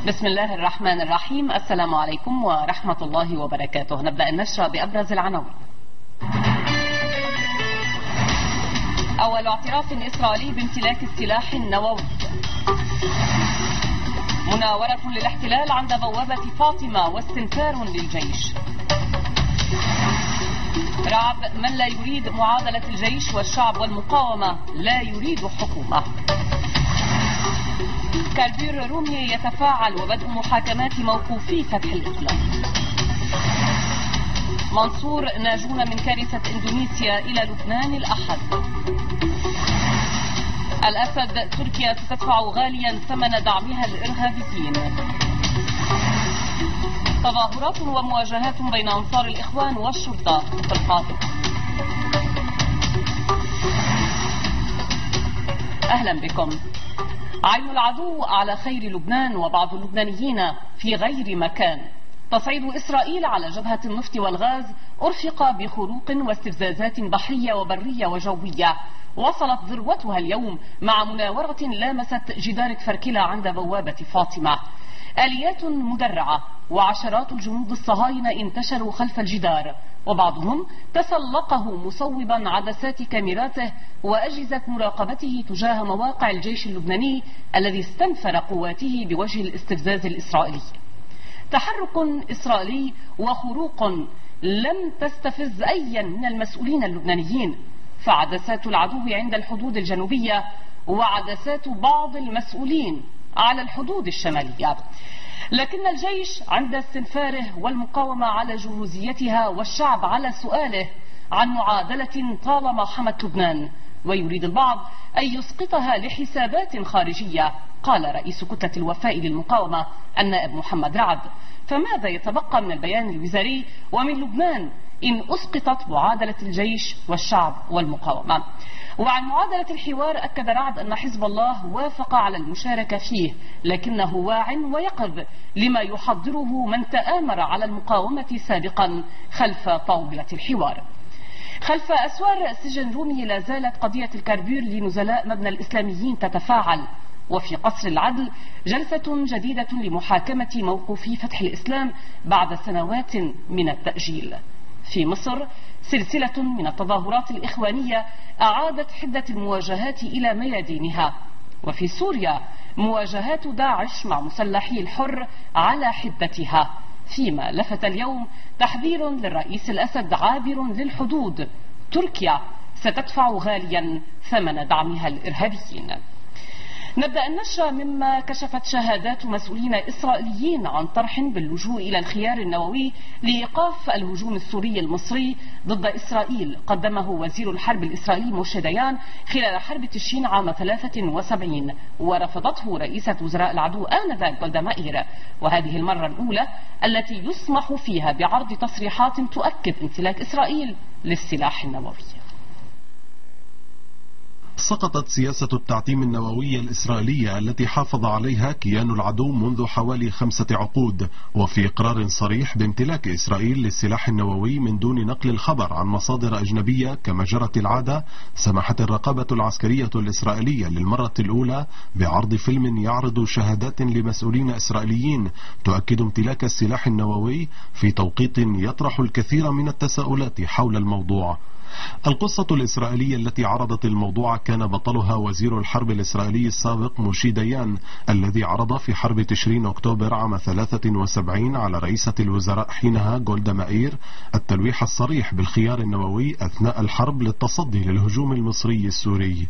بسم الله الرحمن الرحيم. السلام عليكم ورحمة الله وبركاته. نبدأ النشرة بأبرز العناوين. أول اعتراف إسرائيلي بامتلاك السلاح النووي. مناورة للاحتلال عند بوابة فاطمة واستنفار للجيش. رعب من لا يريد معادلة الجيش والشعب والمقاومة لا يريد حكومة. كاربير رومي يتفاعل وبدء محاكمات موقوفي فتح الإسلام. منصور ناجون من كارثة إندونيسيا إلى لبنان الأحد. الأسد تركيا ستدفع غاليا ثمن دعمها الإرهابيين. تظاهرات ومواجهات بين أنصار الإخوان والشرطة في القاهرة. أهلا بكم. عين العدو على خير لبنان وبعض اللبنانيين في غير مكان. تصعيد إسرائيل على جبهة النفط والغاز أرفق بخروق واستفزازات بحرية وبرية وجوية، وصلت ذروتها اليوم مع مناورة لامست جدار كفركلة عند بوابة فاطمة. آليات مدرعة وعشرات الجنود الصهاينة انتشروا خلف الجدار، وبعضهم تسلقه مصوبا عدسات كاميراته وأجهزة مراقبته تجاه مواقع الجيش اللبناني الذي استنفر قواته بوجه الاستفزاز الإسرائيلي. تحرك إسرائيلي وخروق لم تستفز أيا من المسؤولين اللبنانيين، فعدسات العدو عند الحدود الجنوبية وعدسات بعض المسؤولين على الحدود الشمالية. لكن الجيش عند استنفاره والمقاومة على جهوزيتها والشعب على سؤاله عن معادلة طالما حمت لبنان، ويريد البعض أن يسقطها لحسابات خارجية. قال رئيس كتلة الوفاء للمقاومة النائب محمد رعد. فماذا يتبقى من البيان الوزاري ومن لبنان إن أسقطت معادلة الجيش والشعب والمقاومة؟ وعن معادلة الحوار أكد رعد أن حزب الله وافق على المشاركة فيه، لكنه واع ويقظ لما يحضره من تآمر على المقاومة سابقا خلف طاولة الحوار. خلف أسوار سجن رومي لا زالت قضية الكاربير لنزلاء مبنى الإسلاميين تتفاعل، وفي قصر العدل جلسة جديدة لمحاكمة موقوفي فتح الإسلام بعد سنوات من التأجيل. في مصر سلسلة من التظاهرات الإخوانية أعادت حدة المواجهات إلى ميادينها، وفي سوريا مواجهات داعش مع مسلحي الحر على حدتها، فيما لفت اليوم تحذير للرئيس الأسد عابر للحدود: تركيا ستدفع غاليا ثمن دعمها الإرهابيين. نبدأ النشرة مما كشفت شهادات مسؤولين إسرائيليين عن طرح باللجوء إلى الخيار النووي لإيقاف الهجوم السوري المصري ضد إسرائيل قدمه وزير الحرب الإسرائيلي موشي ديان خلال حرب تشرين عام 73، ورفضته رئيسة وزراء العدو آنذاك جولدا مائير، وهذه المرة الأولى التي يسمح فيها بعرض تصريحات تؤكد امتلاك إسرائيل للسلاح النووي. سقطت سياسة التعتيم النووي الإسرائيلية التي حافظ عليها كيان العدو منذ حوالي 5 عقود، وفي إقرار صريح بامتلاك إسرائيل للسلاح النووي من دون نقل الخبر عن مصادر أجنبية كما جرت العادة، سمحت الرقابة العسكرية الإسرائيلية للمرة الأولى بعرض فيلم يعرض شهادات لمسؤولين إسرائيليين تؤكد امتلاك السلاح النووي في توقيت يطرح الكثير من التساؤلات حول الموضوع. القصة الإسرائيلية التي عرضت الموضوع كان بطلها وزير الحرب الإسرائيلي السابق موشي ديان، الذي عرض في حرب تشرين أكتوبر عام 73 على رئيسة الوزراء حينها جولدا مائير التلويح الصريح بالخيار النووي أثناء الحرب للتصدي للهجوم المصري السوري.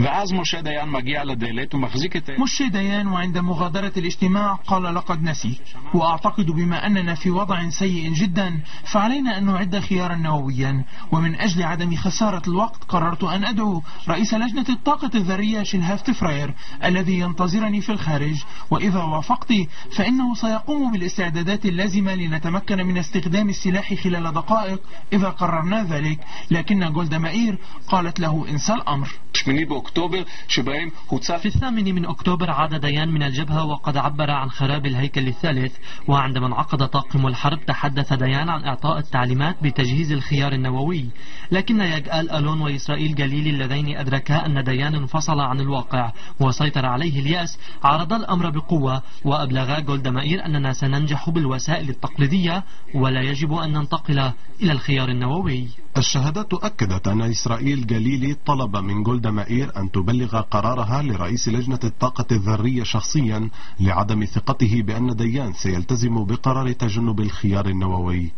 موشي ديان وعند مغادرة الاجتماع قال: لقد نسي، وأعتقد بما أننا في وضع سيء جدا فعلينا أن نعد خيارا نوويا، ومن أجل عدم خسارة الوقت قررت أن أدعو رئيس لجنة الطاقة الذرية شلهاف تفراير الذي ينتظرني في الخارج، وإذا وافقت فإنه سيقوم بالاستعدادات اللازمة لنتمكن من استخدام السلاح خلال دقائق إذا قررنا ذلك. لكن جولدا مائير قالت له: انسى الأمر. في 8 أكتوبر عاد ديان من الجبهة وقد عبر عن خراب الهيكل الثالث، وعندما انعقد طاقم الحرب تحدث ديان عن إعطاء التعليمات بتجهيز الخيار النووي، لكن يجأل ألون وإسرائيل جليل اللذين أدركا أن ديان انفصل عن الواقع وسيطر عليه اليأس عرض الأمر بقوة، وأبلغ جولدا مائير أننا سننجح بالوسائل التقليدية ولا يجب أن ننتقل إلى الخيار النووي. الشهادات أكدت أن إسرائيل جليلي طلب من جولدا مائير أن تبلغ قرارها لرئيس لجنة الطاقة الذرية شخصيا لعدم ثقته بأن ديان سيلتزم بقرار تجنب الخيار النووي.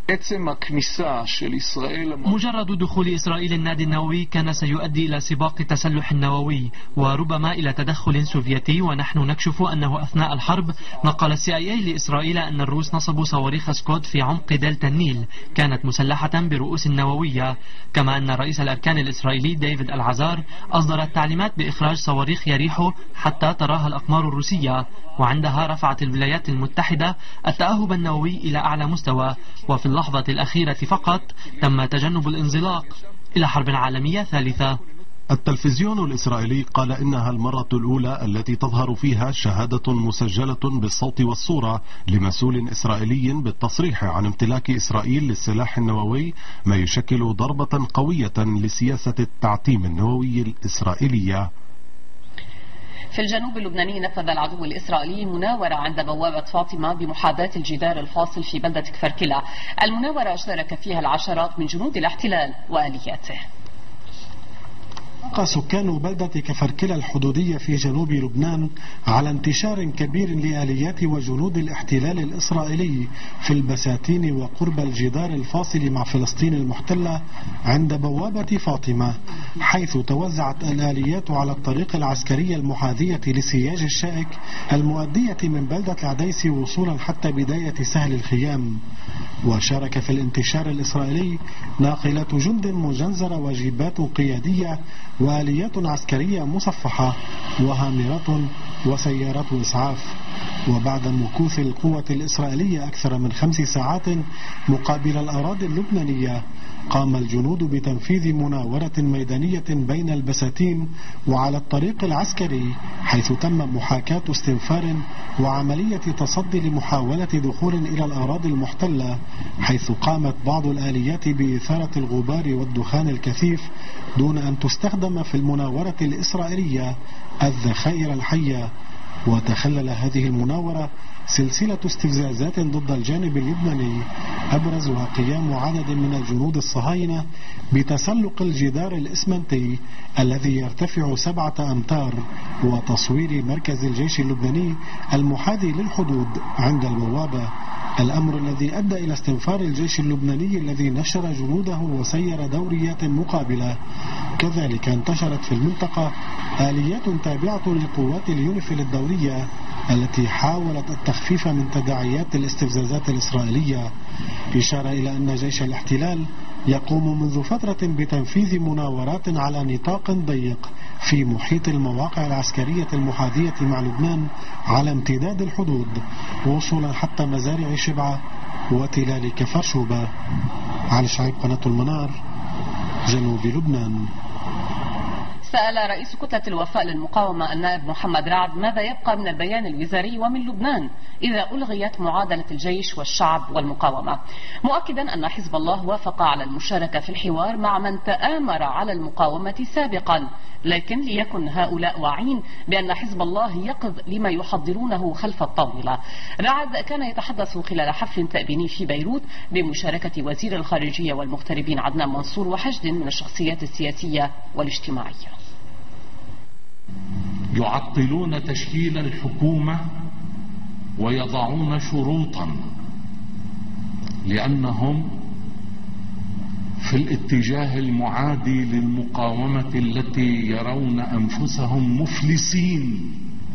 مجرد دخول إسرائيل النادي النووي كان سيؤدي إلى سباق تسلح نووي وربما إلى تدخل سوفيتي، ونحن نكشف أنه أثناء الحرب نقل CIA لإسرائيل أن الروس نصبوا صواريخ سكوت في عمق دلتا النيل كانت مسلحة برؤوس نووية، كما أن رئيس الأركان الإسرائيلي ديفيد العزار أصدر التعليمات بإخراج صواريخ يريحو حتى تراها الأقمار الروسية، وعندها رفعت الولايات المتحدة التأهب النووي إلى أعلى مستوى، وفي اللحظة الأخيرة فقط تم تجنب الانزلاق إلى حرب عالمية ثالثة. التلفزيون الإسرائيلي قال إنها المرة الأولى التي تظهر فيها شهادة مسجلة بالصوت والصورة لمسؤول إسرائيلي بالتصريح عن امتلاك إسرائيل للسلاح النووي، ما يشكل ضربة قوية لسياسة التعتيم النووي الإسرائيلية. في الجنوب اللبناني نفذ العدو الإسرائيلي مناورة عند بوابة فاطمة بمحاذاة الجدار الفاصل في بلدة كفركلة. المناورة اشترك فيها العشرات من جنود الاحتلال وآلياته. سكان بلدة كفركلة الحدودية في جنوب لبنان على انتشار كبير لآليات وجنود الاحتلال الإسرائيلي في البساتين وقرب الجدار الفاصل مع فلسطين المحتلة عند بوابة فاطمة، حيث توزعت الآليات على الطريق العسكري المحاذية لسياج الشائك المؤدية من بلدة العديس وصولا حتى بداية سهل الخيام. وشارك في الانتشار الإسرائيلي ناقلة جند مجنزرة وجيبات قيادية وآليات عسكرية مصفحة وهامرات وسيارات إسعاف. وبعد مكوث القوة الإسرائيلية أكثر من 5 ساعات مقابل الأراضي اللبنانية، قام الجنود بتنفيذ مناورة ميدانية بين البساتين وعلى الطريق العسكري، حيث تم محاكاة استنفار وعملية تصدي لمحاولة دخول إلى الأراضي المحتلة، حيث قامت بعض الآليات بإثارة الغبار والدخان الكثيف دون أن تستخدم في المناورة الإسرائيلية الذخائر الحية. وتخلل هذه المناورة سلسلة استفزازات ضد الجانب اللبناني، أبرزها قيام عدد من الجنود الصهاينة بتسلق الجدار الإسمنتي الذي يرتفع 7 أمتار وتصوير مركز الجيش اللبناني المحاذي للحدود عند البوابة، الأمر الذي أدى إلى استنفار الجيش اللبناني الذي نشر جنوده وسير دوريات مقابلة. كذلك انتشرت في المنطقة آليات تابعة لقوات اليونيفيل الدورية التي حاولت التخفيف من تداعيات الاستفزازات الإسرائيلية، إشارة إلى أن جيش الاحتلال يقوم منذ فترة بتنفيذ مناورات على نطاق ضيق في محيط المواقع العسكرية المحاذية مع لبنان على امتداد الحدود، وصولا حتى مزارع شبعة وتلال كفرشوبة. علي شعيب، قناة المنار، جنوب لبنان. سأل رئيس كتلة الوفاء للمقاومة النائب محمد رعد ماذا يبقى من البيان الوزاري ومن لبنان إذا ألغيت معادلة الجيش والشعب والمقاومة، مؤكدا أن حزب الله وافق على المشاركة في الحوار مع من تآمر على المقاومة سابقا، لكن ليكن هؤلاء واعين بأن حزب الله يقظ لما يحضرونه خلف الطاولة. رعد كان يتحدث خلال حفل تأبيني في بيروت بمشاركة وزير الخارجية والمغتربين عدنان منصور وحشد من الشخصيات السياسية والاجتماعية. يعطلون تشكيل الحكومة ويضعون شروطا لأنهم في الاتجاه المعادي للمقاومة التي يرون أنفسهم مفلسين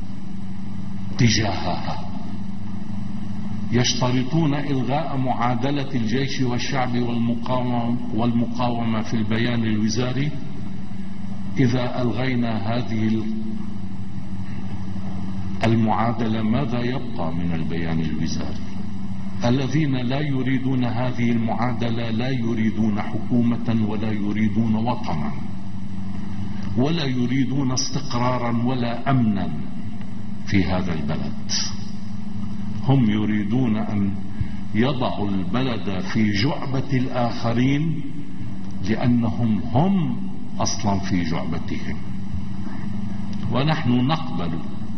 تجاهها. يشترطون إلغاء معادلة الجيش والشعب والمقاومة في البيان الوزاري. إذا ألغينا هذه المعادلة ماذا يبقى من البيان الوزاري؟ الذين لا يريدون هذه المعادلة لا يريدون حكومة ولا يريدون وطنا، ولا يريدون استقرارا ولا أمنا في هذا البلد. هم يريدون أن يضعوا البلد في جعبة الآخرين لأنهم هم أصلا في جعبتهم. ونحن نقبل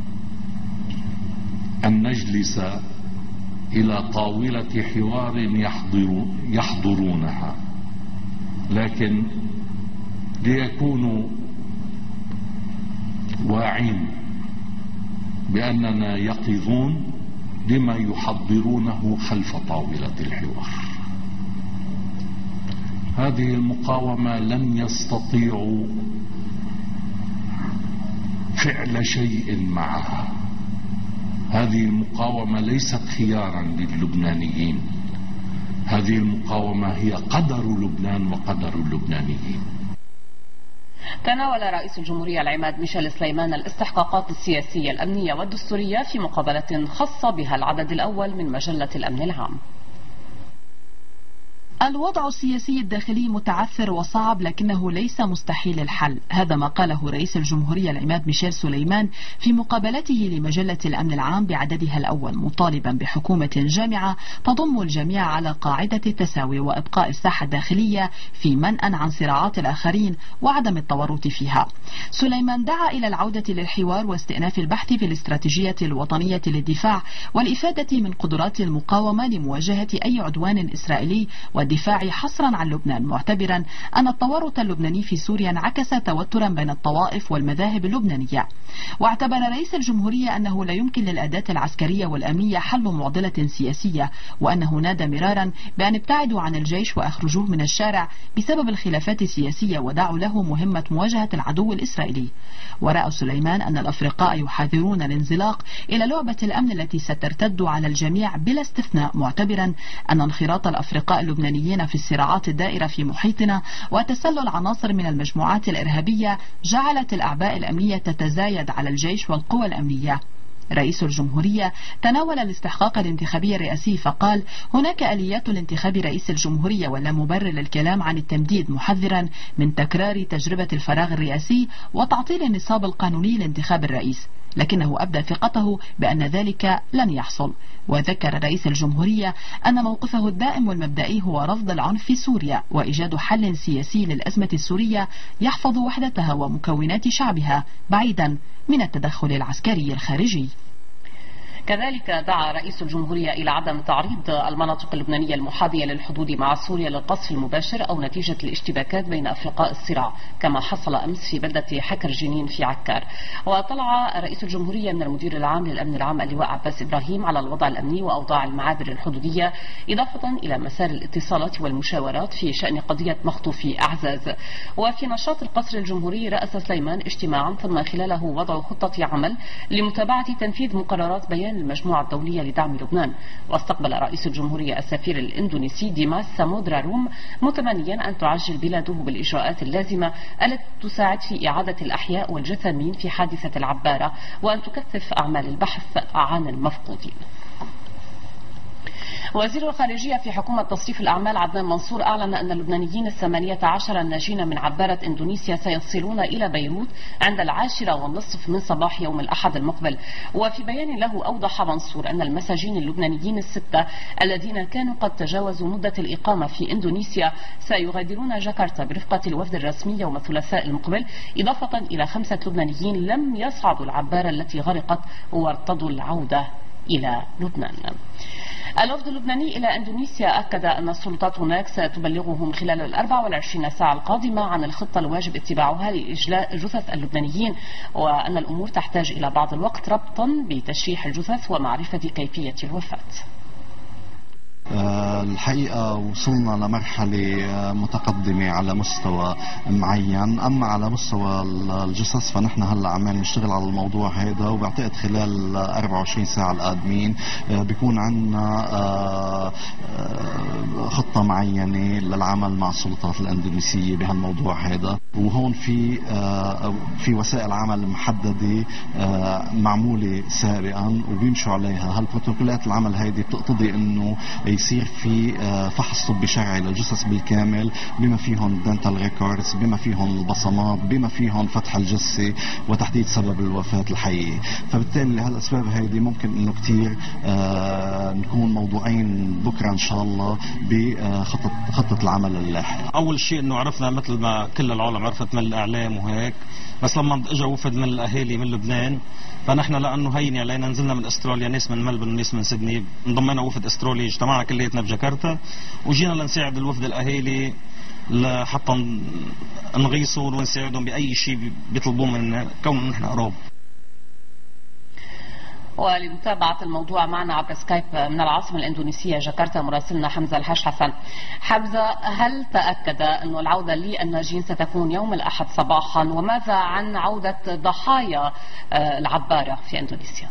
أن نجلس إلى طاولة حوار يحضرونها، لكن ليكونوا واعين بأننا يقظون لما يحضرونه خلف طاولة الحوار. هذه المقاومة لن يستطيعوا فعل شيء معها. هذه المقاومة ليست خيارا للبنانيين، هذه المقاومة هي قدر لبنان وقدر اللبنانيين. تناول رئيس الجمهورية العماد ميشيل سليمان الاستحقاقات السياسية الأمنية والدستورية في مقابلة خاصة بها العدد الأول من مجلة الأمن العام. الوضع السياسي الداخلي متعثر وصعب لكنه ليس مستحيل الحل، هذا ما قاله رئيس الجمهورية العماد ميشيل سليمان في مقابلته لمجلة الأمن العام بعددها الأول، مطالبا بحكومة جامعة تضم الجميع على قاعدة التساوي وإبقاء الساحة الداخلية في منأى عن صراعات الآخرين وعدم التورط فيها. سليمان دعا إلى العودة للحوار واستئناف البحث في الاستراتيجية الوطنية للدفاع والإفادة من قدرات المقاومة لمواجهة أي عدوان إسرائيلي والدفاع حصرا عن لبنان، معتبرا أن التورط اللبناني في سوريا انعكس توترا بين الطوائف والمذاهب اللبنانية. واعتبر رئيس الجمهورية أنه لا يمكن للأداة العسكرية والأمنية حل معضلة سياسية، وأنه نادى مرارا بأن ابتعدوا عن الجيش وأخرجوه من الشارع بسبب الخلافات السياسية ودعوا له مهمة مواجهة العدو الإسرائيلي. ورأى سليمان أن الأفرقاء يحاذرون الانزلاق إلى لعبة الأمن التي سترتد على الجميع بلا استثناء، معتبرا أن انخراط الأفرقاء اللبنانيين في الصراعات الدائرة في محيطنا وتسلل عناصر من المجموعات الإرهابية جعلت الأعباء الأمنية تتزايد على الجيش والقوى الأمنية. رئيس الجمهورية تناول الاستحقاق الانتخابي الرئاسي فقال: هناك آليات لانتخاب رئيس الجمهورية ولا مبرر للكلام عن التمديد، محذرا من تكرار تجربة الفراغ الرئاسي وتعطيل النصاب القانوني لانتخاب الرئيس، لكنه أبدى ثقته بأن ذلك لن يحصل. وذكر رئيس الجمهورية أن موقفه الدائم والمبدئي هو رفض العنف في سوريا وإيجاد حل سياسي للأزمة السورية يحفظ وحدتها ومكونات شعبها بعيدا من التدخل العسكري الخارجي. كذلك دعا رئيس الجمهورية إلى عدم تعريض المناطق اللبنانية المحاذية للحدود مع سوريا للقصف المباشر أو نتيجة الاشتباكات بين أفرقاء الصراع كما حصل أمس في بلدة حكر جنين في عكار. وطلع رئيس الجمهورية من المدير العام للأمن العام اللواء عباس إبراهيم على الوضع الأمني وأوضاع المعابر الحدودية، إضافة إلى مسار الاتصالات والمشاورات في شأن قضية مخطوفي أعزاز. وفي نشاط القصر الجمهوري رأس سليمان اجتماعا تم خلاله وضع خطة عمل لمتابعة تنفيذ مقررات بيان المجموعة الدولية لدعم لبنان. واستقبل رئيس الجمهورية السفير الإندونيسي ديماس سامودرا روم متمنيا أن تعجل بلاده بالإجراءات اللازمة التي تساعد في إعادة الأحياء والجثامين في حادثة العبارة وأن تكثف أعمال البحث عن المفقودين. وزير الخارجية في حكومة تصريف الأعمال عدنان منصور أعلن أن اللبنانيين 18 الناجين من عبارة إندونيسيا سيصلون إلى بيروت عند 10:30 من صباح يوم الأحد المقبل. وفي بيان له أوضح منصور أن المساجين اللبنانيين الستة الذين كانوا قد تجاوزوا مدة الإقامة في إندونيسيا سيغادرون جاكرتا برفقة الوفد الرسمي يوم الثلاثاء المقبل، إضافة إلى 5 لبنانيين لم يصعدوا العبارة التي غرقت وارتضوا العودة إلى لبنان. الوفد اللبناني إلى إندونيسيا أكد أن السلطات هناك ستبلغهم خلال 24 ساعة القادمة عن الخطة الواجب اتباعها لإجلاء جثث اللبنانيين، وأن الأمور تحتاج إلى بعض الوقت ربطا بتشريح الجثث ومعرفة كيفية الوفاة. الحقيقة وصلنا لمرحلة متقدمة على مستوى معين، أما على مستوى الجثث فنحن هلا عمال نشتغل على الموضوع هذا، وبعتقد خلال 24 ساعة القادمين بيكون عندنا خطة معينة للعمل مع السلطات الإندونيسية بهالموضوع هذا. وهون في وسائل عمل محددة معمولة سابقا وبيمشوا عليها. هالبروتوكولات العمل هذه بتقتضي انه يصير في فحص طبي شرعي للجثث بالكامل، بما فيهم دنتال ريكوردز، بما فيهم البصمات، بما فيهم فتح الجثة وتحديد سبب الوفاة الحقيقي. فبالتالي لهالأسباب هذه ممكن انه كتير نكون موضوعين بكرة ان شاء الله بخطة العمل اللاحق. اول شيء انه عرفنا مثل ما كل العالم عرفت من الاعلام وهيك، بس لما اجى وفد من الاهالي من لبنان، فنحن لانه هين علينا نزلنا من استراليا، ناس من ملبورن وناس من سيدني، انضمينا وفد استرالي، اجتمعنا كلياتنا بجاكرتا وجينا لنساعد الوفد الاهالي لحتى نغيصوا ونساعدهم باي شيء بيطلبوه منا كون نحن قراب. ولمتابعة الموضوع معنا عبر سكايب من العاصمة الإندونيسية جاكرتا مراسلنا حمزة الحاج حسن. حمزة، هل تأكد أن العودة للناجين ستكون يوم الأحد صباحا؟ وماذا عن عودة ضحايا العبارة في إندونيسيا؟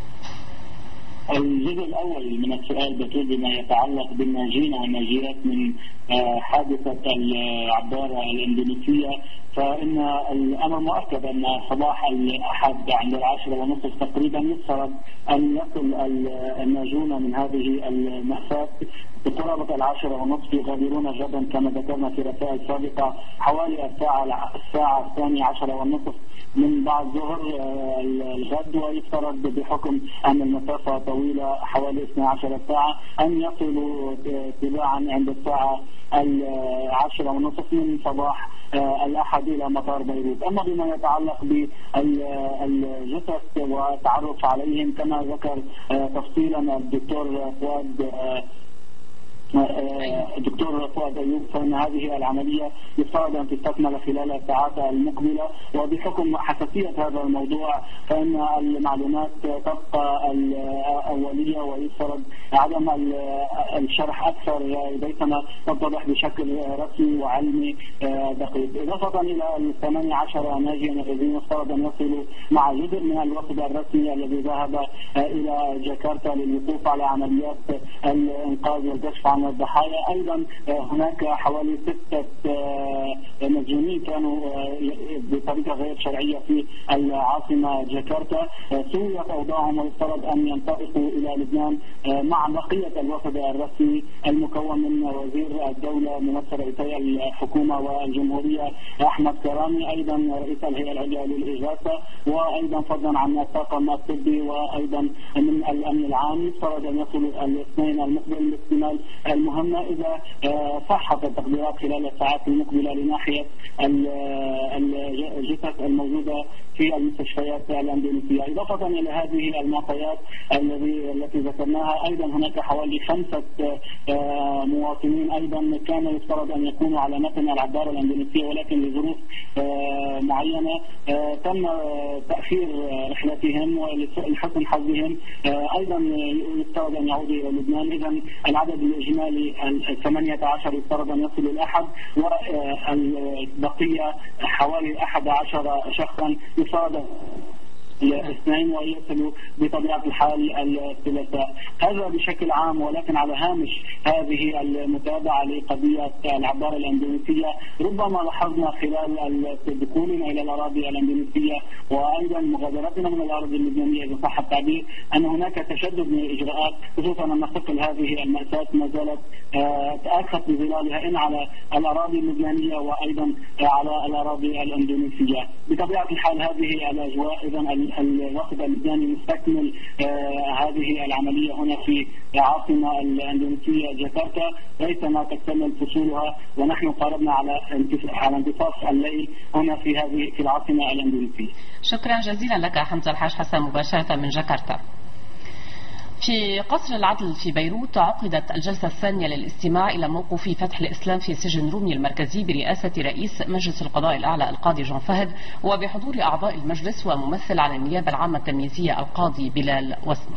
الجزء الأول من السؤال بطول بما يتعلق بالناجين والناجيات من حادثة العبارة الإندونيسية، فإن الأمر مؤكد أن صباح الأحد عند 10:30 تقريبا يفترض أن يصل الناجون من هذه المأساة بقرابة 10:30 يغادرون غدا كما ذكرنا في رسائل سابقة حوالي الساعة 12:30 من بعد ظهر الغد، ويفترض بحكم أن المسافة طويلة حوالي 12 ساعة أن يصلوا تباعا عند الساعة 10:30 من صباح الأحد إلى مطار بيروت. أما بما يتعلق بالجثث والتعرف عليهم كما ذكر تفصيلا الدكتور فؤاد أيوب، فإن هذه العملية يفترض أن تستكمل خلال الساعات المقبلة، وبحكم حساسية هذا الموضوع فإن المعلومات تبقى الأولية ويفترض عدم الشرح أكثر بينما تتضح بشكل رسمي وعلمي دقيق. إضافة إلى 18 ناجيا الذين يفترض أن يصلوا مع جزء من الوفد الرسمي الذي ذهب إلى جاكرتا للوقوف على عمليات الإنقاذ والكشف عن الضحايا. أيضا هناك حوالي 6 مسجونين كانوا بطريقة غير شرعية في العاصمة جاكرتا، سويت أوضاعهم ويفترض أن ينطلقوا إلى لبنان مع بقية الوفد الرسمي المكون من وزير الدولة ممثل رئيسي الحكومة والجمهورية أحمد كرامي، أيضا رئيس الهيئة العليا للإغاثة، وأيضا فضلا عن الطاقم الطبي وأيضا من الأمن العام. يفترض أن يصلوا الاثنين المقبل لاكتمال المهمة إذا صحت التقديرات خلال الساعات المقبلة لناحية الجثث الموجودة في المستشفيات الأندونيسية. إضافة إلى هذه المعطيات التي ذكرناها، أيضا هناك حوالي 5 مواطنين أيضا كان يفترض أن يكونوا على متن العبارة الأندونيسية، ولكن لظروف معينة تم تأخير رحلتهم ولحسن حظهم أيضا يفترض أن يعودوا إلى لبنان. إذا العدد الإجمالي 18 يفترض أن يصل الأحد، والبقية حوالي 11 شخصا يفترض الاثنين ويصلوا بطبيعة الحال الثلاثاء. هذا بشكل عام، ولكن على هامش هذه المتابعة لقضية العبارة الأندونيسية ربما لاحظنا خلال دخولنا إلى الأراضي الأندونيسية وأيضا مغادرتنا من الأراضي اللبنانية إذا صح التعبير أن هناك تشدد من الإجراءات، خصوصا أن ثقل هذه المأساة ما زالت تأخذ بظلالها إن على الأراضي اللبنانية وأيضا على الأراضي الأندونيسية. بطبيعة الحال هذه الأجواء، إذا الوفد اللبناني مستكمل هذه العملية هنا في العاصمة الأندونيسية جاكرتا ريثما تكتمل فصولها، ونحن قاربنا على انتصاف الليل هنا في العاصمة الأندونيسية. شكرا جزيلا لك حمزة الحاج حسن مباشرة من جاكرتا. في قصر العدل في بيروت عقدت الجلسة الثانية للاستماع إلى موقف فتح الإسلام في سجن رومي المركزي برئاسة رئيس مجلس القضاء الأعلى القاضي جون فهد وبحضور أعضاء المجلس وممثل على النيابة العامة التمييزية القاضي بلال وسني.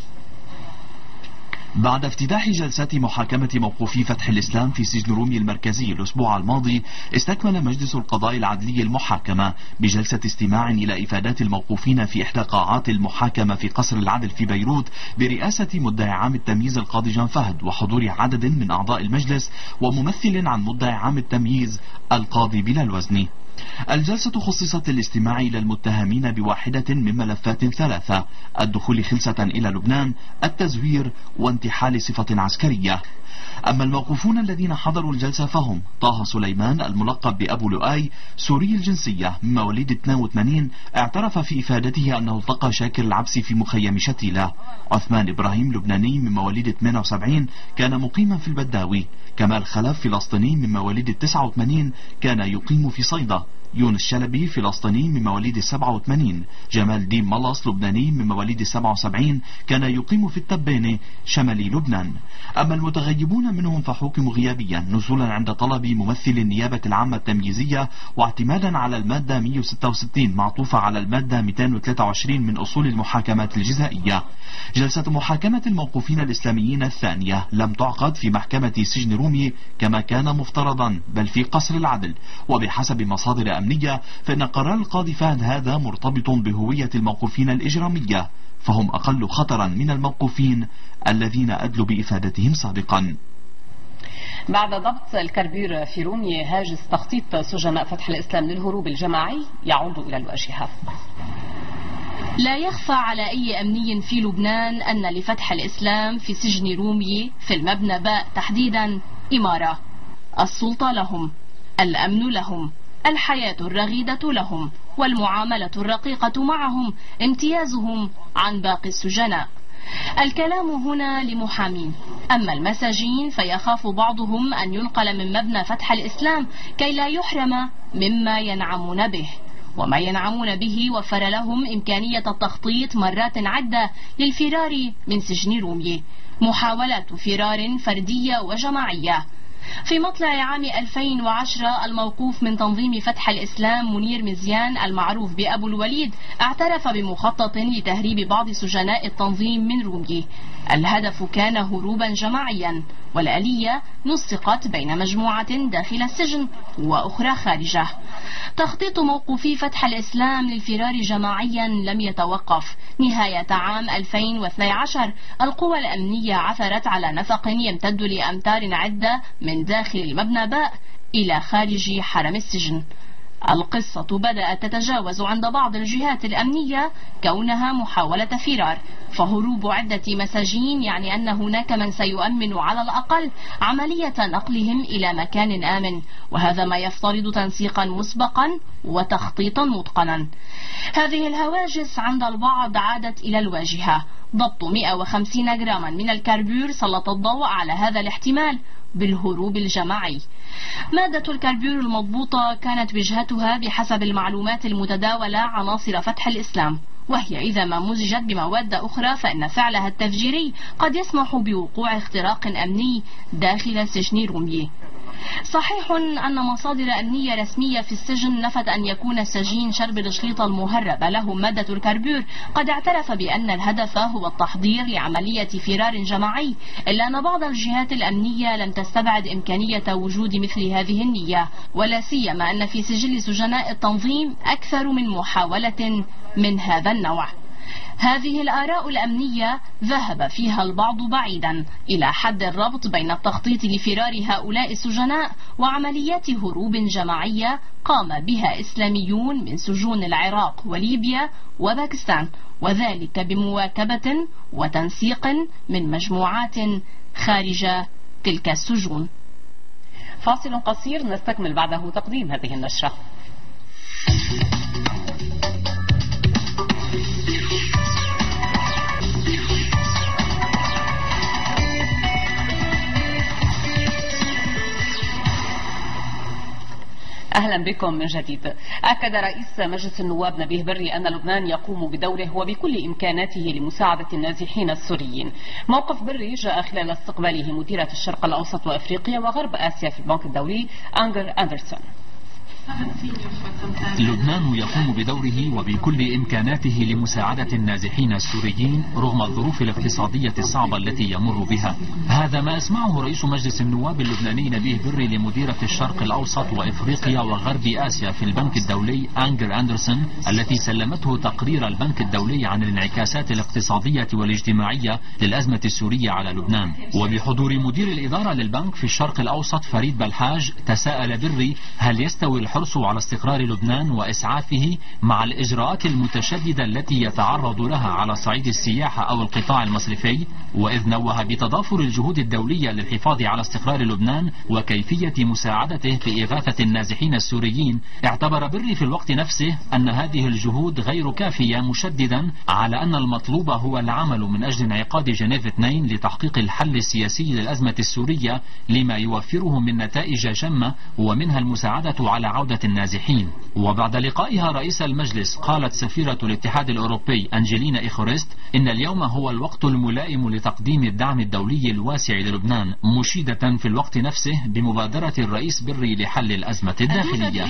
بعد افتتاح جلسات محاكمة موقوفي فتح الإسلام في سجن رومي المركزي الأسبوع الماضي، استكمل مجلس القضاء العدلي المحاكمة بجلسة استماع إلى إفادات الموقوفين في إحدى قاعات المحاكمة في قصر العدل في بيروت برئاسة مدعي عام التمييز القاضي جون فهد وحضور عدد من أعضاء المجلس وممثل عن مدعي عام التمييز القاضي بلال وزني. الجلسة خصصت للاستماع إلى المتهمين بواحدة من ملفات ثلاثة: الدخول خلسة إلى لبنان، التزوير، وانتحال صفة عسكرية. أما الموقوفون الذين حضروا الجلسة فهم طه سليمان الملقب بأبو لؤي، سوري الجنسية من مواليد 82، اعترف في إفادته أنه التقى شاكر العبسي في مخيم شتيلة. عثمان إبراهيم لبناني من مواليد 78، كان مقيما في البداوي. كمال خلف فلسطيني من مواليد 89، كان يقيم في صيدا. يونس شلبي فلسطيني من مواليد 87. جمال دين ملص لبناني من مواليد 77، كان يقيم في التبانة شمالي لبنان. أما المتغيبون منهم فحكموا غيابيا نزولا عند طلب ممثل النيابة العامة التمييزية، واعتمادا على المادة 166 معطوفة على المادة 223 من أصول المحاكمات الجزائية. جلسة محاكمة الموقوفين الإسلاميين الثانية لم تعقد في محكمة سجن رومي كما كان مفترضا، بل في قصر العدل. وبحسب مصادر أمنية فإن قرار القاضي فهد هذا مرتبط بهوية الموقوفين الإجرامية، فهم أقل خطرا من الموقوفين الذين أدلوا بإفادتهم سابقا. بعد ضبط الكربير في رومية، هاجس تخطيط سجناء فتح الإسلام للهروب الجماعي يعود إلى الواجهة. لا يخفى على أي أمني في لبنان أن لفتح الإسلام في سجن رومية في المبنى باء تحديدا إمارة. السلطة لهم، الأمن لهم، الحياة الرغيدة لهم، والمعاملة الرقيقة معهم امتيازهم عن باقي السجناء. الكلام هنا لمحامين. أما المساجين فيخاف بعضهم أن ينقل من مبنى فتح الإسلام كي لا يحرم مما ينعمون به، وما ينعمون به وفر لهم إمكانية التخطيط مرات عدة للفرار من سجن رومية، محاولات فرار فردية وجماعية. في مطلع عام 2010 الموقوف من تنظيم فتح الإسلام منير مزيان المعروف بأبو الوليد اعترف بمخطط لتهريب بعض سجناء التنظيم من رومية. الهدف كان هروبا جماعيا، والآلية نسقت بين مجموعة داخل السجن وأخرى خارجه. تخطيط موقوفي فتح الإسلام للفرار جماعيا لم يتوقف. نهاية عام 2012 القوى الأمنية عثرت على نفق يمتد لأمتار عدة من داخل المبنى باء إلى خارج حرم السجن. القصة بدأت تتجاوز عند بعض الجهات الأمنية كونها محاولة فرار، فهروب عدة مساجين يعني أن هناك من سيؤمن على الأقل عملية نقلهم إلى مكان آمن، وهذا ما يفترض تنسيقا مسبقا وتخطيطا متقنا. هذه الهواجس عند البعض عادت إلى الواجهة. ضبط 150 جراما من الكربير سلط الضوء على هذا الاحتمال بالهروب الجماعي. مادة الكربير المضبوطة كانت وجهتها بحسب المعلومات المتداولة عناصر فتح الإسلام، وهي إذا ما مزجت بمواد أخرى فإن فعلها التفجيري قد يسمح بوقوع اختراق أمني داخل سجن رومية. صحيح أن مصادر أمنية رسمية في السجن نفت أن يكون سجين شرب الشليطة المهربة له مادة الكربير قد اعترف بأن الهدف هو التحضير لعملية فرار جماعي، إلا أن بعض الجهات الأمنية لم تستبعد إمكانية وجود مثل هذه النية، ولا سيما أن في سجل سجناء التنظيم أكثر من محاولة من هذا النوع. هذه الآراء الأمنية ذهب فيها البعض بعيدا إلى حد الربط بين التخطيط لفرار هؤلاء السجناء وعمليات هروب جماعية قام بها إسلاميون من سجون العراق وليبيا وباكستان، وذلك بمواكبة وتنسيق من مجموعات خارج تلك السجون. فاصل قصير نستكمل بعده تقديم هذه النشرة. أهلا بكم من جديد. أكد رئيس مجلس النواب نبيه بري أن لبنان يقوم بدوره وبكل إمكاناته لمساعدة النازحين السوريين. موقف بري جاء خلال استقباله مديرة الشرق الأوسط وأفريقيا وغرب آسيا في البنك الدولي أنجر أندرسون. لبنان يقوم بدوره وبكل إمكاناته لمساعدة النازحين السوريين رغم الظروف الاقتصادية الصعبة التي يمر بها. هذا ما أسمعه رئيس مجلس النواب اللبناني نبيه بري لمديرة الشرق الأوسط وإفريقيا وغرب آسيا في البنك الدولي أنجر أندرسون، التي سلمته تقرير البنك الدولي عن الانعكاسات الاقتصادية والاجتماعية للأزمة السورية على لبنان. وبحضور مدير الإدارة للبنك في الشرق الأوسط فريد بلحاج، تساءل بري هل يستوي الحرص على استقرار لبنان وإسعافه مع الإجراءات المتشددة التي يتعرض لها على صعيد السياحة أو القطاع المصرفي، وإذ نوه بتضافر الجهود الدولية للحفاظ على استقرار لبنان وكيفية مساعدته في إغاثة النازحين السوريين، اعتبر بري في الوقت نفسه أن هذه الجهود غير كافية، مشددا على أن المطلوب هو العمل من أجل انعقاد جنيف 2 لتحقيق الحل السياسي للأزمة السورية لما يوفره من نتائج جمة ومنها المساعدة على عودة النازحين. وبعد لقائها رئيس المجلس قالت سفيرة الاتحاد الأوروبي أنجلينا إيخورست إن اليوم هو الوقت الملائم لتقديم الدعم الدولي الواسع للبنان، مشيدة في الوقت نفسه بمبادرة الرئيس بري لحل الأزمة الداخلية.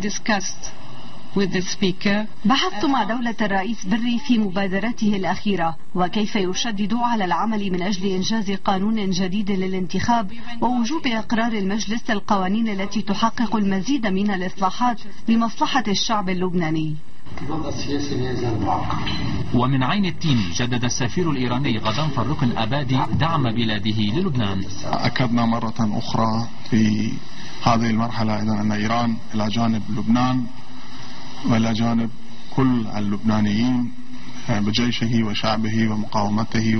بحثت مع دولة الرئيس بري في مبادرته الأخيرة وكيف يشدد على العمل من أجل إنجاز قانون جديد للانتخاب ووجوب إقرار المجلس القوانين التي تحقق المزيد من الإصلاحات لمصلحة الشعب اللبناني. ومن عين التين جدد السفير الإيراني غضنفر ركن أبادي دعم بلاده للبنان. أكدنا مرة أخرى في هذه المرحلة أن إيران إلى جانب لبنان وإلى جانب كل اللبنانيين بجيشه وشعبه ومقاومته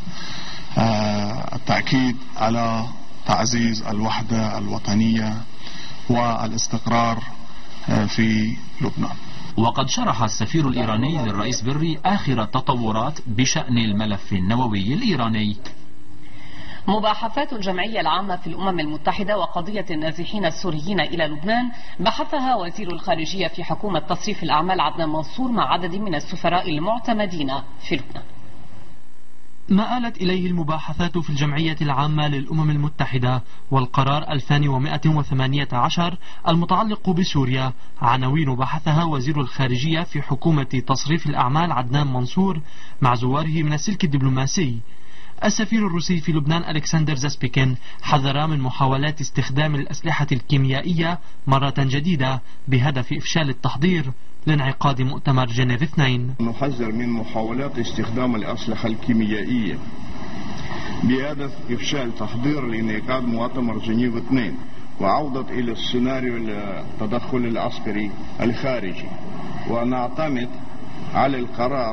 والتأكيد على تعزيز الوحدة الوطنية والاستقرار في لبنان. وقد شرح السفير الإيراني للرئيس بري آخر التطورات بشأن الملف النووي الإيراني. مباحثات الجمعية العامة في الأمم المتحدة وقضية النازحين السوريين إلى لبنان بحثها وزير الخارجية في حكومة تصريف الأعمال عدنان منصور مع عدد من السفراء المعتمدين في لبنان. ما آلت إليه المباحثات في الجمعية العامة للأمم المتحدة والقرار 2118 المتعلق بسوريا، عناوين بحثها وزير الخارجية في حكومة تصريف الأعمال عدنان منصور مع زواره من السلك الدبلوماسي. السفير الروسي في لبنان ألكسندر زاسبيكين حذر من محاولات استخدام الأسلحة الكيميائية مرة جديدة بهدف إفشال التحضير لانعقاد مؤتمر جنيف 2. نحذر من محاولات استخدام الأسلحة الكيميائية بهدف إفشال تحضير لانعقاد مؤتمر جنيف 2 وعودة إلى السيناريو التدخل العسكري الخارجي، ونعتمد على القرار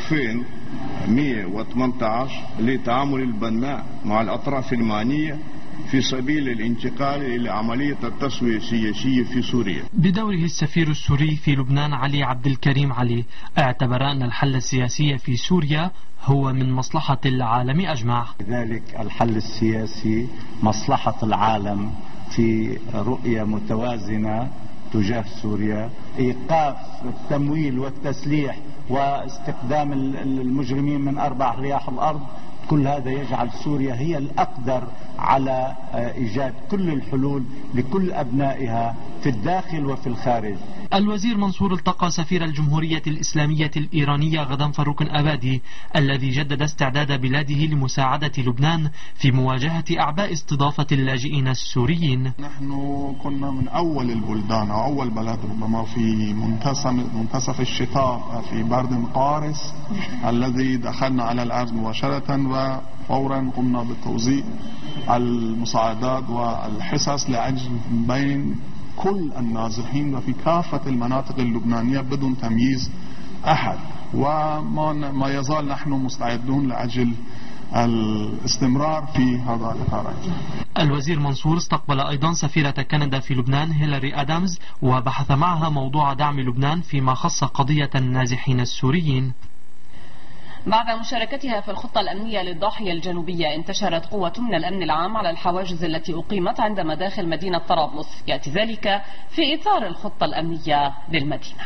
2118 لتعامل البناء مع الأطراف المعنية في سبيل الانتقال إلى عملية التسوية السياسية في سوريا. بدوره السفير السوري في لبنان علي عبد الكريم علي اعتبر أن الحل السياسي في سوريا هو من مصلحة العالم أجمع. لذلك الحل السياسي مصلحة العالم في رؤية متوازنة تجاه سوريا، إيقاف التمويل والتسليح واستخدام المجرمين من 4 رياح الأرض. كل هذا يجعل سوريا هي الأقدر على إيجاد كل الحلول لكل أبنائها في الداخل وفي الخارج. الوزير منصور التقى سفير الجمهورية الإسلامية الإيرانية غضنفر ركن أبادي الذي جدد استعداد بلاده لمساعدة لبنان في مواجهة أعباء استضافة اللاجئين السوريين. نحن كنا من أول البلدان أو أول بلد ربما في منتصف الشتاء في برد قارس الذي دخلنا على الأرض مباشرة وفورا قمنا بتوزيع المساعدات والحصص لأجل بين كل النازحين وفي كافة المناطق اللبنانية بدون تمييز أحد، وما يزال نحن مستعدون لأجل الاستمرار في هذا الإطار. الوزير منصور استقبل أيضا سفيرة كندا في لبنان هيلاري آدامز وبحث معها موضوع دعم لبنان فيما خص قضية النازحين السوريين. بعد مشاركتها في الخطة الأمنية للضاحية الجنوبية انتشرت قوة من الأمن العام على الحواجز التي أقيمت عند مداخل مدينة طرابلس، يأتي ذلك في إطار الخطة الأمنية للمدينة.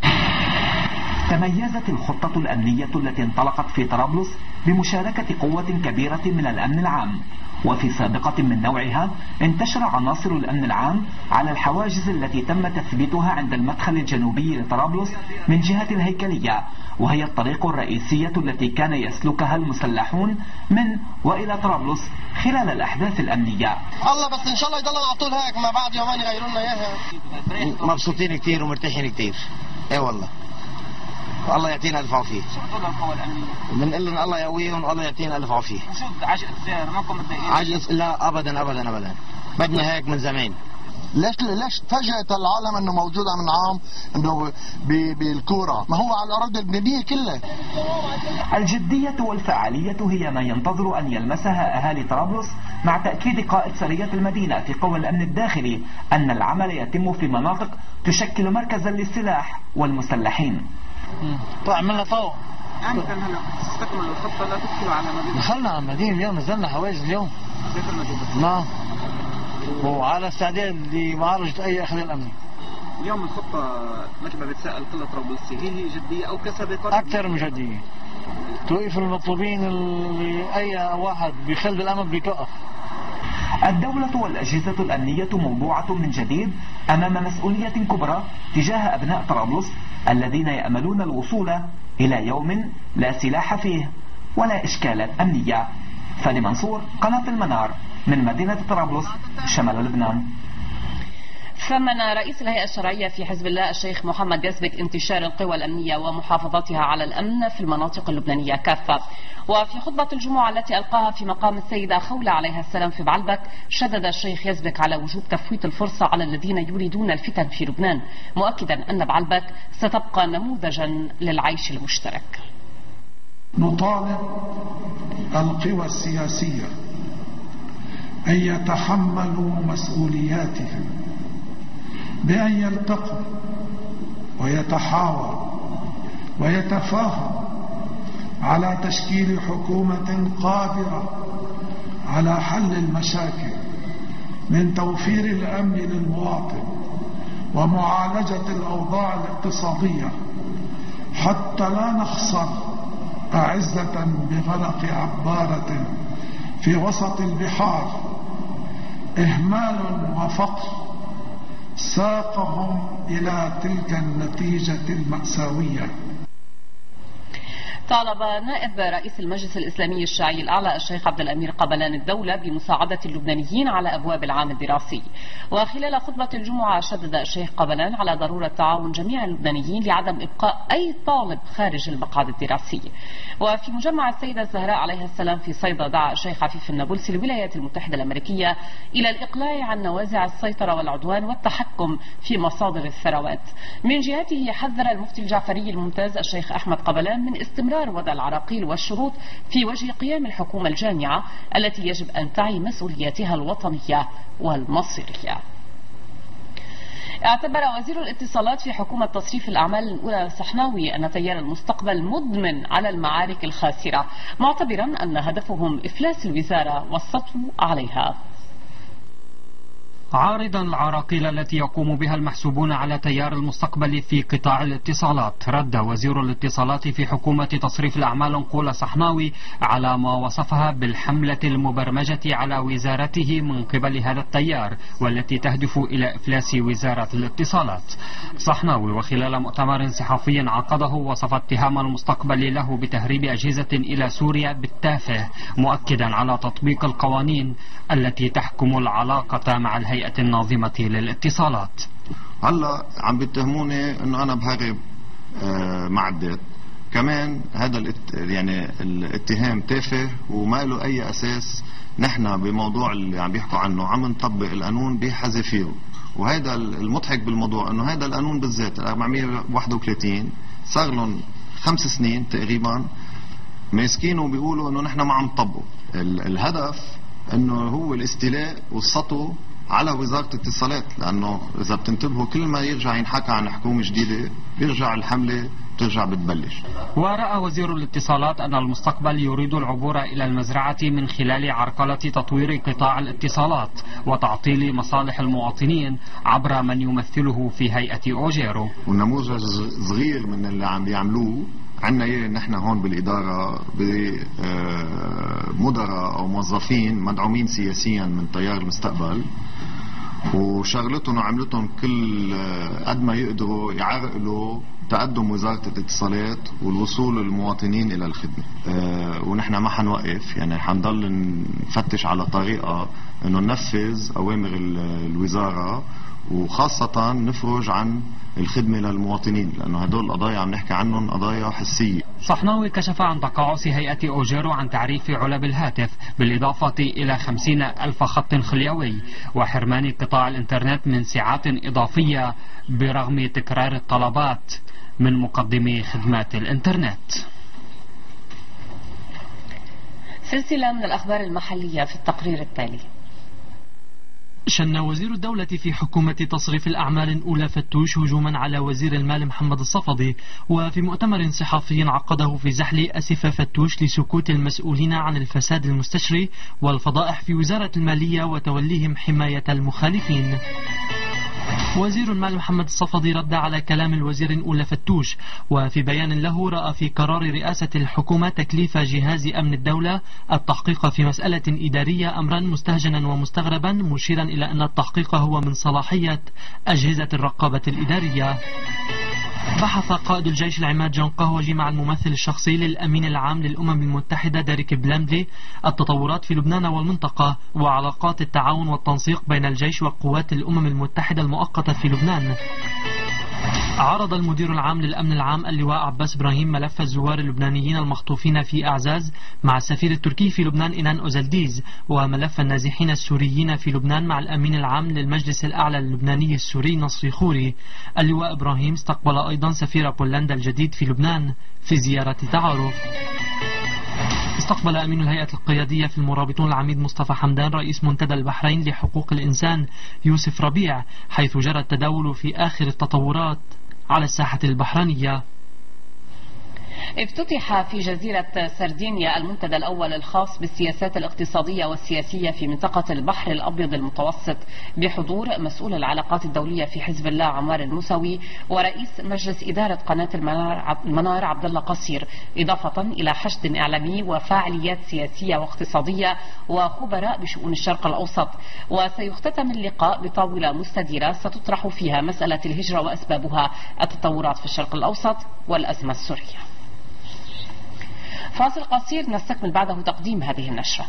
تميزت الخطة الأمنية التي انطلقت في طرابلس بمشاركة قوة كبيرة من الأمن العام، وفي سابقة من نوعها انتشر عناصر الأمن العام على الحواجز التي تم تثبيتها عند المدخل الجنوبي لطرابلس من جهة الهيكلية، وهي الطريق الرئيسية التي كان يسلكها المسلحون من وإلى طرابلس خلال الأحداث الأمنية. الله بس إن شاء الله يضلنا على طول هيك، ما بعد يومين يغيروا لنا إياها. مبسوطين كتير ومرتاحين كتير. إيه والله. الله يعطينا ألف عافية. شو بتقول للقوى الأمنية؟ بنقول لهم الله يقويهم والله يعطينا ألف عافية. شو عجقة سير؟ ماكم متضايقين؟ لا أبدا أبدا أبدا. بدنا هيك من زمان. ليش تفاجأت العالم انه موجودة من عام انه بالكورة؟ ما هو على الأراضي اللبنانية كلها. الجدية والفعالية هي ما ينتظر أن يلمسها أهالي طرابلس، مع تأكيد قائد سرية المدينة في قوى الأمن الداخلي أن العمل يتم في مناطق تشكل مركزا للسلاح والمسلحين. عملنا طوع. امتى هلا تستكمل الخطة لا تدخلوا على مدينة؟ دخلنا على المدينة اليوم، نزلنا حواجز اليوم. كيف المدينة؟ نعم. وعلى استعداد لمعالجة أي خلل أمني. اليوم الخطة مثل ما بتسأل كل طرابلسي هي جدية أو كسبقت؟ أكثر من جدية. توقف المطلوبين اللي أي واحد بخلل الأمن بيتوقف. الدولة والأجهزة الأمنية موضوعة من جديد أمام مسؤولية كبرى تجاه أبناء طرابلس الذين يأملون الوصول إلى يوم لا سلاح فيه ولا إشكالات أمنية. فادي منصور، قناة المنار، من مدينة طرابلس، شمال لبنان. ثمن رئيس الهيئة الشرعية في حزب الله الشيخ محمد يزبك انتشار القوى الأمنية ومحافظتها على الأمن في المناطق اللبنانية كافة. وفي خطبة الجمعة التي ألقاها في مقام السيدة خولة عليها السلام في بعلبك، شدد الشيخ يزبك على وجوب تفويت الفرصة على الذين يريدون الفتن في لبنان، مؤكدا أن بعلبك ستبقى نموذجا للعيش المشترك. نطالب القوى السياسية أن يتحملوا مسؤولياتهم بأن يلتقوا ويتحاوروا ويتفاهموا على تشكيل حكومة قادرة على حل المشاكل، من توفير الأمن للمواطن ومعالجة الأوضاع الاقتصادية، حتى لا نخسر أعزة بغرق عبارة في وسط البحار. إهمال وفقر ساقهم إلى تلك النتيجة المأساوية. طالب نائب رئيس المجلس الإسلامي الشيعي الأعلى الشيخ عبد الأمير قبلان الدولة بمساعدة اللبنانيين على أبواب العام الدراسي. وخلال خطبة الجمعة شدد الشيخ قبلان على ضرورة تعاون جميع اللبنانيين لعدم إبقاء أي طالب خارج المقعد الدراسي. وفي مجمع السيدة الزهراء عليها السلام في صيدا، دعا الشيخ عفيف النابلسي الولايات المتحدة الأمريكية إلى الإقلاع عن نوازع السيطرة والعدوان والتحكم في مصادر الثروات. من جهته حذر المفتي الجعفري الممتاز الشيخ أحمد قبلان من استمرار وضع العراقيل والشروط في وجه قيام الحكومة الجامعة التي يجب أن تعي مسؤولياتها الوطنية والمصيرية. اعتبر وزير الاتصالات في حكومة تصريف الأعمال الأولى الصحناوي أن تيار المستقبل مدمن على المعارك الخاسرة، معتبرا أن هدفهم إفلاس الوزارة والسطو عليها. عارضا العراقيل التي يقوم بها المحسوبون على تيار المستقبل في قطاع الاتصالات، رد وزير الاتصالات في حكومة تصريف الأعمال نقول صحناوي على ما وصفها بالحملة المبرمجة على وزارته من قبل هذا التيار، والتي تهدف إلى إفلاس وزارة الاتصالات. صحناوي وخلال مؤتمر صحفي عقده وصف اتهام المستقبل له بتهريب أجهزة إلى سوريا بالتافه، مؤكدا على تطبيق القوانين التي تحكم العلاقة مع الهيئة الناظمة للاتصالات. هلا عم بيتهموني انه انا بهرب معدات. كمان هذا يعني الاتهام تافه وما له اي اساس. نحن بموضوع اللي عم بيحكوا عنه عم نطبق القانون بحذافيره، وهذا المضحك بالموضوع انه هذا القانون بالذات 431 صار لهم 5 سنين تقريبا ماسكين وبيقولوا انه نحن ما عم نطبقه. الهدف انه هو الاستيلاء والسطو على وزارة الاتصالات، لأنه إذا بتنتبهوا كل ما يرجع ينحكى عن حكومة جديدة بيرجع الحملة بترجع بتبلش. ورأى وزير الاتصالات أن المستقبل يريد العبور إلى المزرعة من خلال عرقلة تطوير قطاع الاتصالات وتعطيل مصالح المواطنين عبر من يمثله في هيئة أوجيرو. ونموذج صغير من اللي عم بيعملوه عنا نحن هون بالإدارة بمدراء أو موظفين مدعومين سياسيا من تيار المستقبل، وشغلتهم وعملتهم كل قد ما يقدروا يعرقلوا تقدم وزارة الاتصالات والوصول للمواطنين إلى الخدمة. ونحن ما حنوقف، يعني حنضل نفتش على طريقة انه ننفذ اوامر الوزاره، وخاصه نفرج عن الخدمه للمواطنين، لانه هدول القضايا عم نحكي عنهم قضايا حسيه. صحناوي كشف عن تقاعس هيئة أوجيرو عن تعريف علب الهاتف، بالإضافة إلى 50,000 خط خليوي، وحرمان قطاع الإنترنت من ساعات إضافية برغم تكرار الطلبات من مقدمي خدمات الإنترنت. سلسلة من الأخبار المحلية في التقرير التالي. شن وزير الدولة في حكومة تصريف الأعمال أولى فتوش هجوما على وزير المال محمد الصفدي، وفي مؤتمر صحفي عقده في زحل أسف فتوش لسكوت المسؤولين عن الفساد المستشري والفضائح في وزارة المالية وتوليهم حماية المخالفين. وزير المال محمد الصفدي رد على كلام الوزير أولى فتوش، وفي بيان له رأى في قرار رئاسة الحكومة تكليف جهاز أمن الدولة التحقيق في مسألة إدارية أمرا مستهجنا ومستغربا، مشيرا إلى أن التحقيق هو من صلاحية أجهزة الرقابة الإدارية. بحث قائد الجيش العماد جون قهوجي مع الممثل الشخصي للأمين العام للأمم المتحدة ديريك بلامدلي التطورات في لبنان والمنطقة وعلاقات التعاون والتنسيق بين الجيش وقوات الأمم المتحدة المؤقتة في لبنان. عرض المدير العام للأمن العام اللواء عباس إبراهيم ملف الزوار اللبنانيين المخطوفين في أعزاز مع السفير التركي في لبنان إنان أوزلديز، وملف النازحين السوريين في لبنان مع الأمين العام للمجلس الأعلى اللبناني السوري نصري خوري. اللواء إبراهيم استقبل أيضا سفير بولندا الجديد في لبنان في زيارة تعارف. استقبل أمين الهيئة القيادية في المرابطون العميد مصطفى حمدان رئيس منتدى البحرين لحقوق الإنسان يوسف ربيع، حيث جرى التداول في آخر التطورات على الساحة البحرينية. افتتح في جزيرة سردينيا المنتدى الأول الخاص بالسياسات الاقتصادية والسياسية في منطقة البحر الأبيض المتوسط بحضور مسؤول العلاقات الدولية في حزب الله عمار الموسوي ورئيس مجلس إدارة قناة المنار عبد الله قصير، إضافة إلى حشد إعلامي وفاعليات سياسية واقتصادية وخبراء بشؤون الشرق الأوسط. وسيختتم اللقاء بطاولة مستديرة ستطرح فيها مسألة الهجرة وأسبابها، التطورات في الشرق الأوسط والأزمة السورية. فاصل قصير نستكمل بعده تقديم هذه النشرة.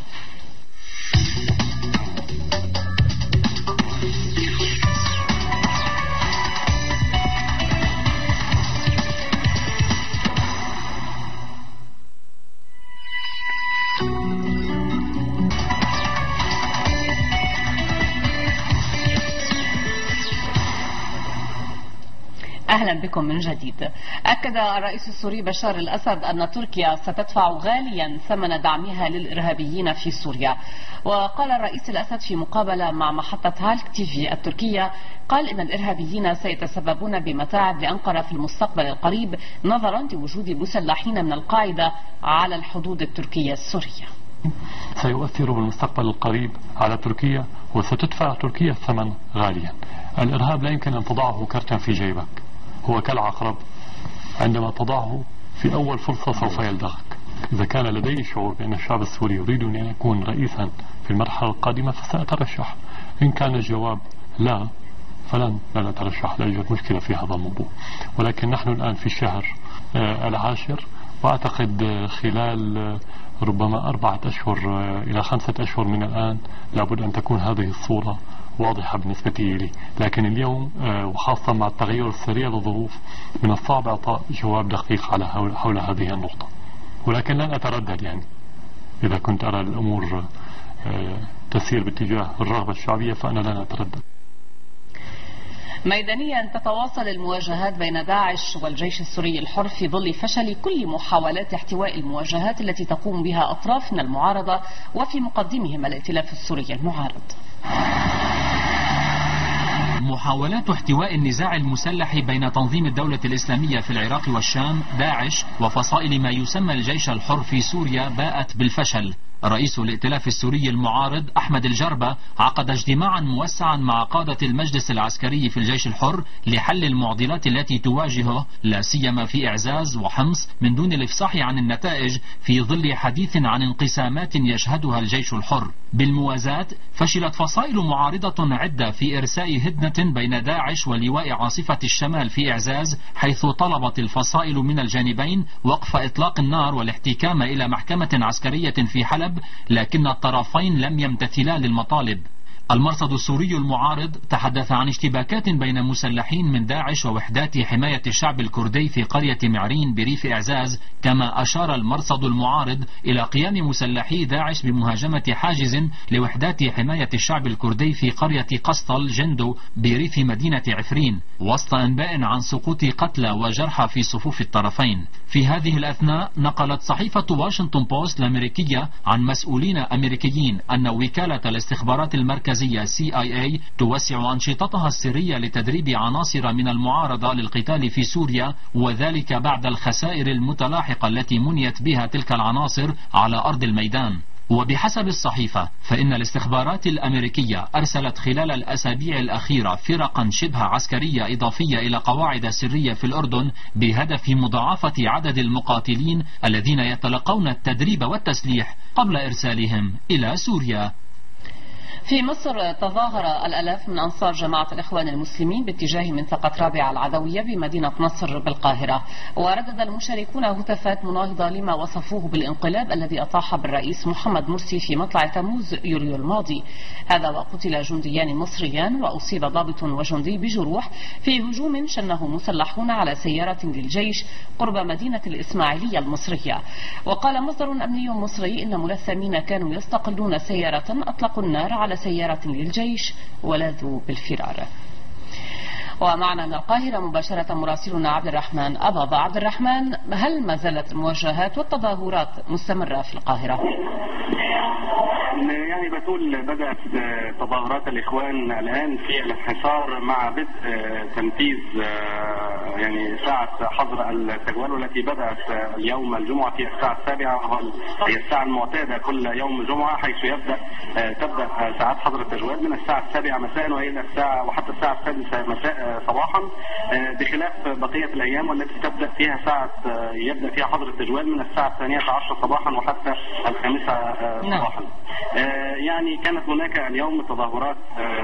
أهلا بكم من جديد. أكد الرئيس السوري بشار الأسد أن تركيا ستدفع غاليا ثمن دعمها للإرهابيين في سوريا. وقال الرئيس الأسد في مقابلة مع محطة هالك تي في التركية، قال إن الإرهابيين سيتسببون بمتاعب لأنقرة في المستقبل القريب نظرا لوجود مسلحين من القاعدة على الحدود التركية السورية. سيؤثر بالمستقبل القريب على تركيا وستدفع تركيا الثمن غاليا. الإرهاب لا يمكن أن تضعه كرتا في جيبك، هو كالعقرب عندما تضعه في أول فرصة سوف يلدغك. إذا كان لدي شعور بأن الشعب السوري يريد أن يكون رئيسا في المرحلة القادمة فسأترشح. إن كان الجواب لا فلن أترشح، لا يوجد مشكلة في هذا الموضوع. ولكن نحن الآن في الشهر العاشر، وأعتقد خلال ربما 4 أشهر إلى 5 أشهر من الآن لابد أن تكون هذه الصورة واضحة بالنسبة لي. لكن اليوم وخاصة مع التغير السريع للظروف من الصعب إعطاء جواب دقيق على حول هذه النقطة. ولكن لن أتردد، يعني إذا كنت أرى الأمور تسير باتجاه الرغبة الشعبية فأنا لن أتردد. ميدانيا تتواصل المواجهات بين داعش والجيش السوري الحر في ظل فشل كل محاولات احتواء المواجهات التي تقوم بها أطراف من المعارضة وفي مقدمهم الائتلاف السوري المعارض. محاولات احتواء النزاع المسلح بين تنظيم الدولة الإسلامية في العراق والشام، داعش، وفصائل ما يسمى الجيش الحر في سوريا باءت بالفشل. رئيس الائتلاف السوري المعارض أحمد الجربة عقد اجتماعا موسعا مع قادة المجلس العسكري في الجيش الحر لحل المعضلات التي تواجهه، لا سيما في إعزاز وحمص، من دون الإفصاح عن النتائج في ظل حديث عن انقسامات يشهدها الجيش الحر. بالموازاة فشلت فصائل معارضة عدة في إرساء هدنة بين داعش ولواء عاصفة الشمال في إعزاز، حيث طلبت الفصائل من الجانبين وقف إطلاق النار والاحتكام إلى محكمة عسكرية في حلب الإرهاب، لكن الطرفين لم يمتثلا للمطالب. المرصد السوري المعارض تحدث عن اشتباكات بين مسلحين من داعش ووحدات حماية الشعب الكردي في قرية معرين بريف إعزاز، كما أشار المرصد المعارض إلى قيام مسلحي داعش بمهاجمة حاجز لوحدات حماية الشعب الكردي في قرية قسطل جندو بريف مدينة عفرين، وسط أنباء عن سقوط قتلى وجرحى في صفوف الطرفين. في هذه الأثناء نقلت صحيفة واشنطن بوست الأمريكية عن مسؤولين أمريكيين أن وكالة الاستخبارات المركزية CIA توسع أنشطتها السرية لتدريب عناصر من المعارضة للقتال في سوريا، وذلك بعد الخسائر المتلاحقة التي منيت بها تلك العناصر على أرض الميدان. وبحسب الصحيفة فإن الاستخبارات الأمريكية أرسلت خلال الأسابيع الأخيرة فرقا شبه عسكرية إضافية إلى قواعد سرية في الأردن بهدف مضاعفة عدد المقاتلين الذين يتلقون التدريب والتسليح قبل إرسالهم إلى سوريا. في مصر تظاهر الآلاف من أنصار جماعة الإخوان المسلمين باتجاه منطقة رابعة العدوية بمدينة نصر بالقاهرة، وردد المشاركون هتافات مناهضة لما وصفوه بالانقلاب الذي أطاح بالرئيس محمد مرسي في مطلع تموز يوليو الماضي. هذا وقتل جنديان مصريان وأصيب ضابط وجندي بجروح في هجوم شنه مسلحون على سيارة للجيش قرب مدينة الإسماعيلية المصرية. وقال مصدر أمني مصري إن ملثمين كانوا يستقلون سيارة أطلقوا النار على سيارة للجيش ولاذوا بالفرار. ومعنا من القاهرة مباشرة مراسلنا عبد الرحمن أباظة. عبد الرحمن، هل ما زالت المواجهات والتظاهرات مستمرة في القاهرة؟ يعني بتقول بدأت تظاهرات الإخوان الآن في الانحصار مع بدء تنفيذ يعني ساعة حظر التجوال، والتي بدأت اليوم الجمعة في الساعة 7، هي الساعة المعتادة كل يوم جمعة، حيث تبدأ ساعات حظر التجوال من الساعة 7 مساء وإلى الساعة وحتى الساعة 6 مساء صباحا، بخلاف بقية الأيام والتي تبدأ فيها يبدأ فيها حظر التجوال من الساعة 12 صباحا وحتى 5 صباحا. يعني كانت هناك اليوم تظاهرات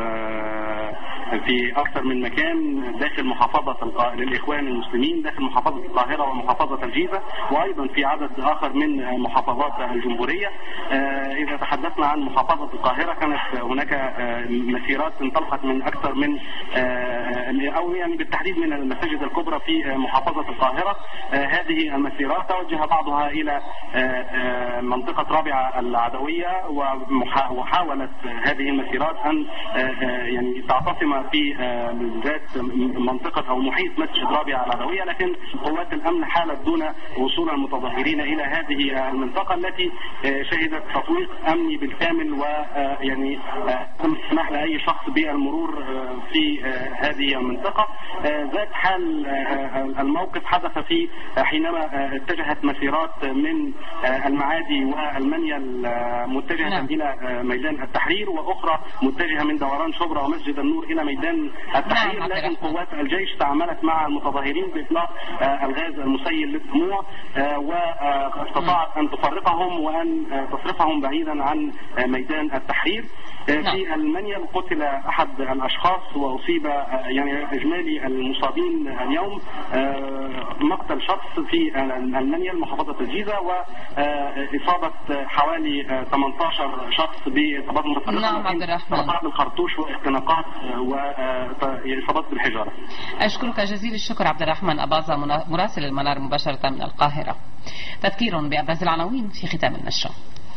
في أكثر من مكان داخل محافظة للإخوان المسلمين داخل محافظة القاهرة ومحافظة الجيزة، وأيضا في عدد آخر من محافظات الجمهورية. إذا تحدثنا عن محافظة القاهرة كانت هناك مسيرات انطلقت من أكثر من أو يعني بالتحديد من المساجد الكبرى في محافظة القاهرة. هذه المسيرات توجه بعضها إلى منطقة رابعة العدوية، وحاولت هذه المسيرات أن يعني تعتصم في ذات منطقة أو محيط مسجد رابعة العدوية، لكن قوات الأمن حالت دون وصول المتظاهرين إلى هذه المنطقة التي شهدت تطويق أمني بالكامل، ويعني تم السماح لأي شخص بالمرور في هذه المنطقة. ذات حال الموقف حدث حينما اتجهت مسيرات من المعادي والمنيل متجهة إلى ميدان التحرير، وأخرى متجهة من دوران شبرا ومسجد النور إلى ميدان التحرير، لكن قوات الجيش تعاملت مع المتظاهرين بإطلاق الغاز المسيل للدموع، واستطاعت أن تفرقهم وأن تصرفهم بعيدا عن ميدان التحرير. في المنيل قتل أحد الأشخاص وأصيب يعني إجمالي المصابين اليوم مقتل شخص في المنيل محافظة الجيزة، وإصابة حوالي 18 شخص بإصابات متفرقة طلقات بالخرطوش واختناقات وإصابات بالحجارة. أشكرك جزيل الشكر عبد الرحمن أباظة مراسل المنار مباشرة من القاهرة. تذكير بأبرز العناوين في ختام النشرة.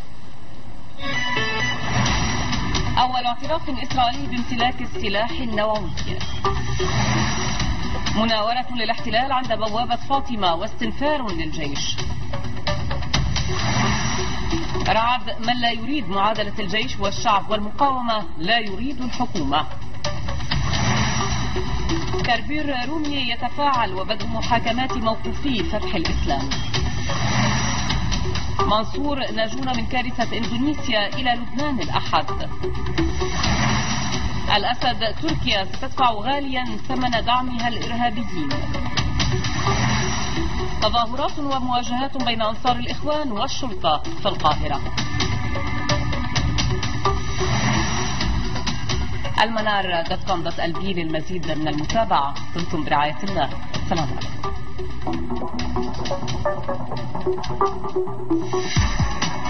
أول اعتراف إسرائيلي بامتلاك السلاح النووي. مناورة للاحتلال عند بوابة فاطمة واستنفار للجيش. رعد من لا يريد معادلة الجيش والشعب والمقاومة لا يريد الحكومة. كربير رومي يتفاعل وبدء محاكمات موقوفي فتح الإسلام. منصور ناجون من كارثة إندونيسيا إلى لبنان الأحد. الأسد تركيا ستدفع غاليا ثمن دعمها الإرهابيين. تظاهرات ومواجهات بين أنصار الإخوان والشرطة في القاهرة. المنار.com.lb للمزيد من المتابعة. كنتم برعاية الله. السلام عليكم.